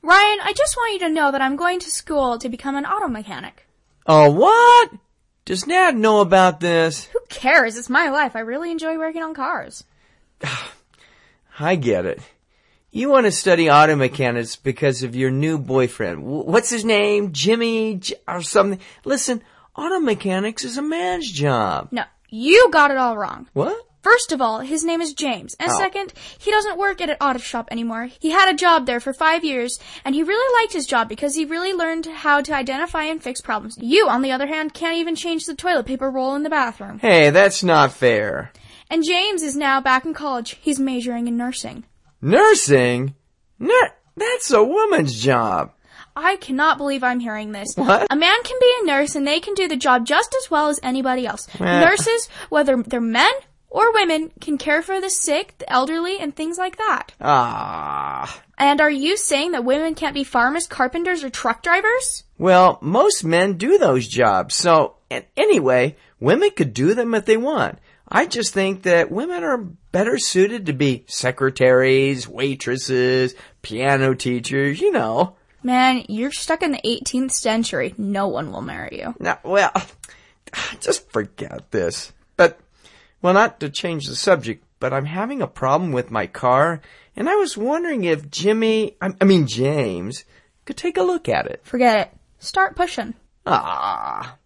Ryan, I just want you to know that I'm going to school to become an auto mechanic. Oh, what? Does Nat know about this? Who cares? It's my life. I really enjoy working on cars. I get it. You want to study auto mechanics because of your new boyfriend. What's his name? Jimmy or something? Listen, auto mechanics is a man's job. No, you got it all wrong. What? First of all, his name is James. And second, he doesn't work at an auto shop anymore. He had a job there for 5 years, and he really liked his job because he really learned how to identify and fix problems. You, on the other hand, can't even change the toilet paper roll in the bathroom. Hey, that's not fair. And James is now back in college. He's majoring in nursing. Nursing? That's a woman's job. I cannot believe I'm hearing this. What? A man can be a nurse, and they can do the job just as well as anybody else. Nurses, whether they're men or women, can care for the sick, the elderly, and things like that. And are you saying that women can't be farmers, carpenters, or truck drivers? Well, most men do those jobs. So, anyway, women could do them if they want. I just think that women are better suited to be secretaries, waitresses, piano teachers, you know. Man, you're stuck in the 18th century. No one will marry you. Now, well, just forget this. But, well, not to change the subject, but I'm having a problem with my car, and I was wondering if James, could take a look at it. Forget it. Start pushing.